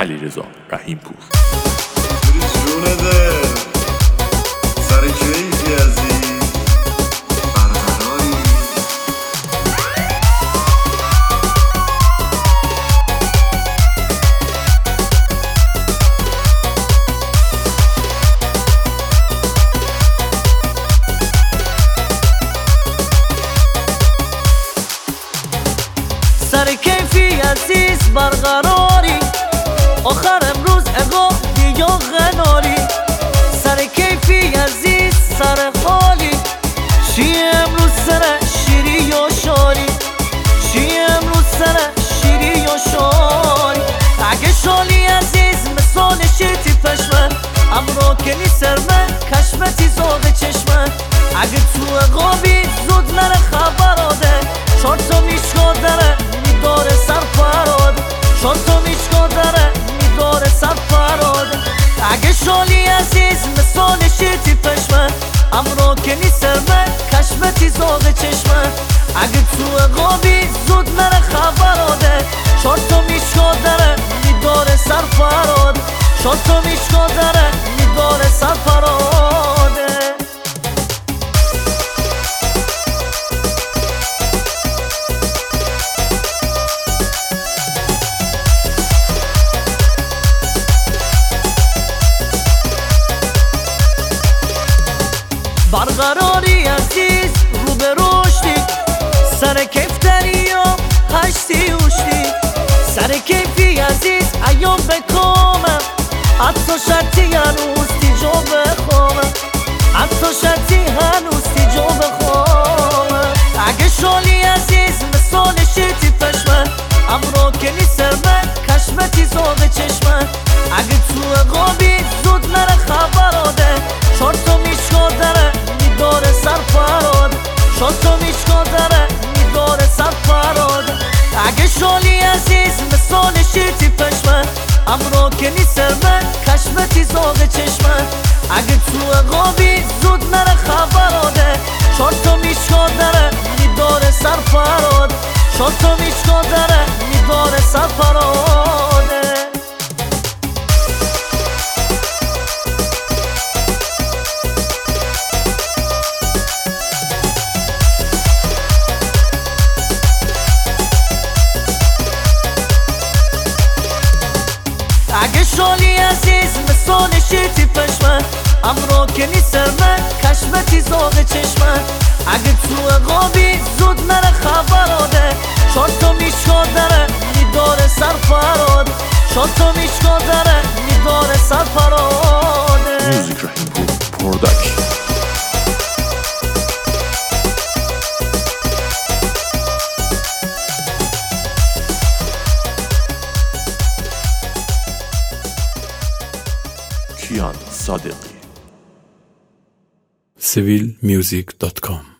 علیرضا رحیم‌پور. جون دل سر کیفی عزیز برقراری سر کیفی عزیز برقراری آخر امروز اگه دیگه غناری سر کیفی عزیز سر خالی چی امروز سر شیری یا شالی چی امروز سر شیری یا شالی اگه شالی عزیز مثال شیطی پشمه امرو کنی سرمه کشمتی زاغ چشمه اگه تو اقابی زود نره خبراده شارتا میشکا داره میداره سر پراده شارتا میشکا داره میداره سر پراده اگه شالی عزیز مثال شیطی پشمه امرو کنی سرمه کشمتی زاغ چشمه اگه تو اقابی زود نره خبراده شارتا میشکا داره میداره سر پراده شارتا میشکا داره میداره سر پراده برقراری عزیز رو به رشدی سر کیف دریا هشتی اوشتی سر کیفی عزیز ایام بکامم حتی شرطی هنوز تیجا بخوامم حتی شرطی هنوز تیجا بخوامم اگه شالی عزیز مثال شیطی پشمه امرو کنی سرمه کشمتی زاغ چشمه اگه تو اقابی زود نره خبراده شارتا میشکا داره میداره سر پراده شارتا میشکا داره میداره سر پراده اگه شالی عزیز مثال شیطی پشمه امرو کنی سرمه کشمتی زاغ چشمه اگه تو اقابی زود نره خبراده شارتا میشکا داره میداره سر پراده شارتا میشکا داره میداره سر پراده اگه شالی عزیز مثال شیطی پشمه امرو کنی سرمه کشمتی زاغ چشمه اگه تو اقابی زود نره خبراده شارتا میشکا داره میداره سر پراده شارتا میشکا داره میداره سر پراده میوزیک رحیم‌پور پروداکشن. کیان صادقی. civilmusic.com